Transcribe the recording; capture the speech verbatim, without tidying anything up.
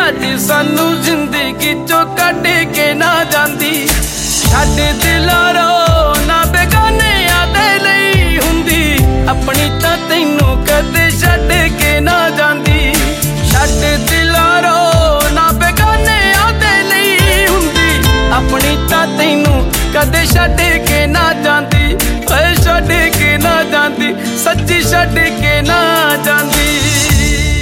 ਅੱਜ सानू जिंदगी चो कढ के ना जांदी। छड्ड दिलारो ना बेगानियां दे लई हुंदी, अपनी तां तैनू कदे छड्ड के ना जांदी। छड्ड दिलारो ना बेगानियां दे लई हुंदी, अपनी तां तैनू कदे छड्ड के ना जांदी। ओए छड्ड के ना जांदी, सच्ची छड्ड के ना जांदी।